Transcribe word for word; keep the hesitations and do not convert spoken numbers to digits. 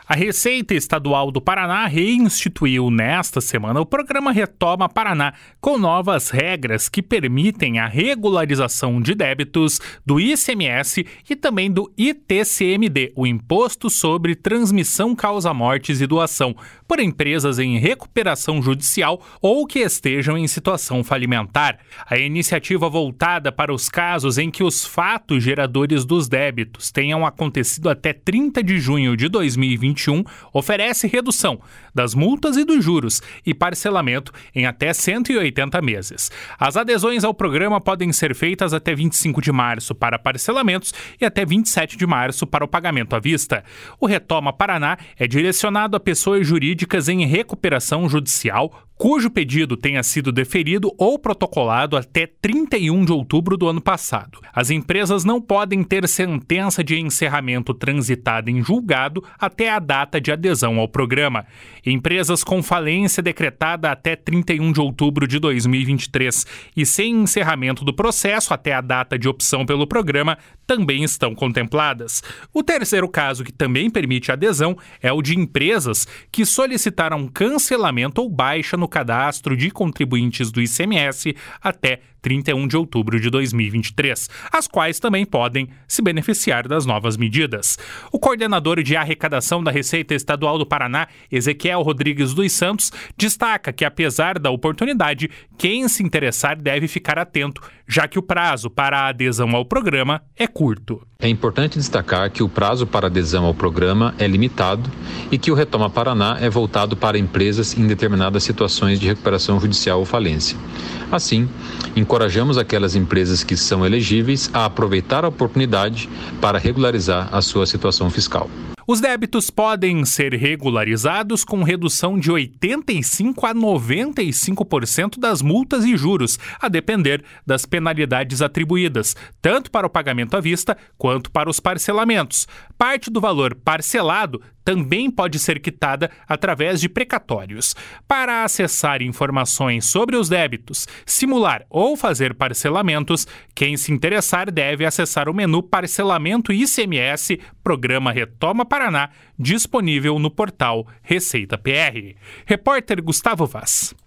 A Receita Estadual do Paraná reinstituiu nesta semana o programa Retoma Paraná, com novas regras que permitem a regularização de débitos do I C M S e também do I T C M D, o Imposto sobre Transmissão Causa-Mortes e Doação, por empresas em recuperação judicial ou que estejam em situação falimentar. A iniciativa voltada para os casos em que os fatos geradores dos débitos tenham acontecido até trinta de junho de dois mil e vinte e um oferece redução das multas e dos juros e parcelamento em até cento e oitenta meses. As adesões ao programa podem ser feitas até vinte e cinco de março para parcelamentos e até vinte e sete de março para o pagamento à vista. O Retoma Paraná é direcionado a pessoas jurídicas em recuperação judicial cujo pedido tenha sido deferido ou protocolado até trinta e um de outubro do ano passado. As empresas não podem ter sentença de encerramento transitada em julgado até a data de adesão ao programa. Empresas com falência decretada até trinta e um de outubro de dois mil e vinte e três e sem encerramento do processo até a data de opção pelo programa também estão contempladas. O terceiro caso que também permite adesão é o de empresas que solicitaram cancelamento ou baixa no cadastro de contribuintes do I C M S até trinta e um de outubro de dois mil e vinte e três, as quais também podem se beneficiar das novas medidas. O coordenador de arrecadação da Receita Estadual do Paraná, Ezequiel Rodrigues dos Santos, destaca que, apesar da oportunidade, quem se interessar deve ficar atento, já que o prazo para a adesão ao programa é curto. É importante destacar que o prazo para adesão ao programa é limitado e que o Retoma Paraná é voltado para empresas em determinadas situações de recuperação judicial ou falência. Assim, encorajamos aquelas empresas que são elegíveis a aproveitar a oportunidade para regularizar a sua situação fiscal. Os débitos podem ser regularizados com redução de oitenta e cinco por cento a noventa e cinco por cento das multas e juros, a depender das penalidades atribuídas, tanto para o pagamento à vista quanto para os parcelamentos. Parte do valor parcelado também pode ser quitada através de precatórios. Para acessar informações sobre os débitos, simular ou fazer parcelamentos, quem se interessar deve acessar o menu Parcelamento I C M S, Programa Retoma Paraná, disponível no portal Receita P R. Repórter Gustavo Vaz.